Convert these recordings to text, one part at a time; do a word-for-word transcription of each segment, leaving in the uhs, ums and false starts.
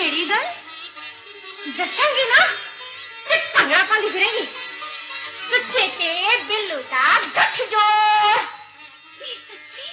केड़ी गल दसेंगी ना ते भंगड़ा पांदी फिरेंगी तुझे ते बिल्लू दा गठजोड़ सच्ची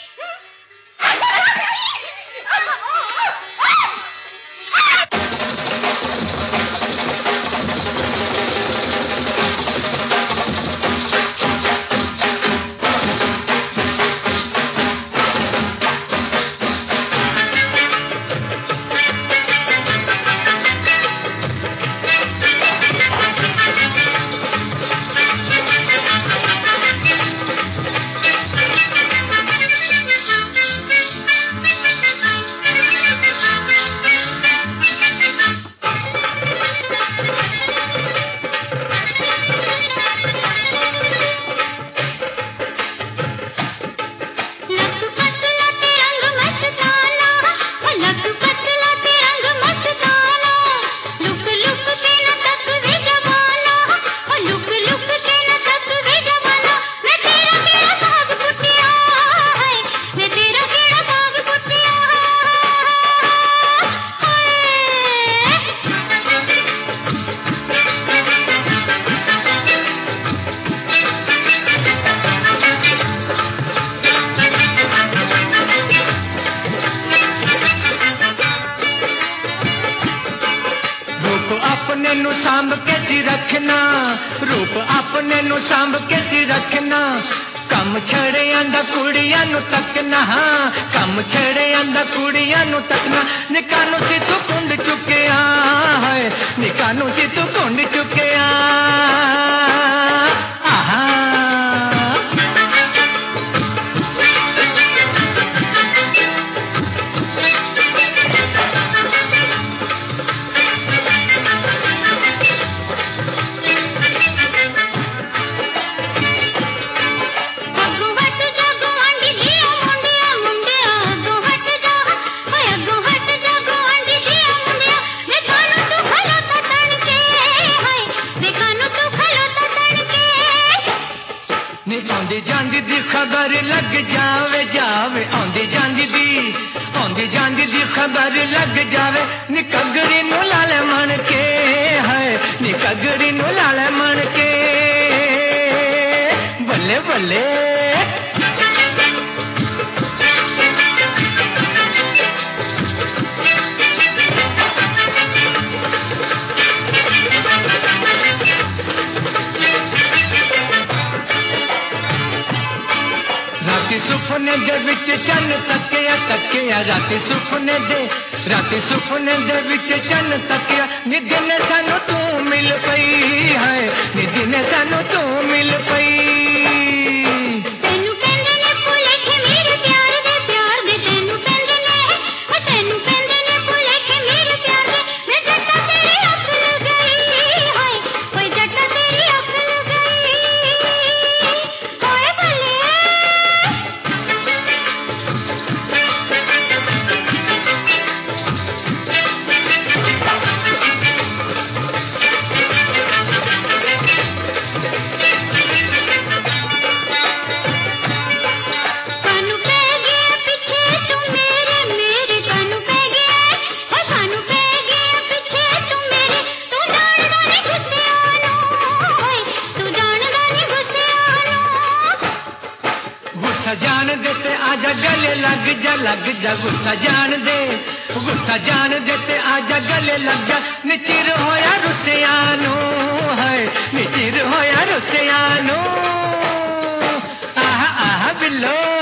अपने नु सांभ के सी रखना रूप अपने नु सांभ के सी रखना कम छड़े आंदा कुड़ियां नु तकना कम छड़े आंदा कुड़ियां नु तकना निकानू सी तू कुंड चुकिया है निकानू सी तू कुंड चुकिया आहा आंदी जांदी दी खबर लग जावे जावे आंदी जांदी दी आंदी जांदी दी खबर लग जावे निकगरी नु लाले मन के है निकगरी नु लाले मन के बल्ले बल्ले राती सुपने दे विच चन तकिया तकिया राती सुपने दे राती सुपने दे विच चन तकिया निधि ने सानू तू मिल पई है निधि ने सानू तू मिल पई तेनू कहंदे ने भुलेखे मेरे प्यार दे प्यार दे तेनू कहंदे ने ओ तेनू कहंदे ने भुलेखे मेरे प्यार दे मैं जट्टा तेरी अख लग गई हाय ओए जट्टा तेरी अख लग गई ओए भले गुस्सा जान दे ते आजा गले लग जा लग जा गुस्सा जान दे गुस्सा जान दे ते आजा गले लग जा निचिर होया रुसियानो है निचिर होया रुसियानो आहा आहा बिल्लो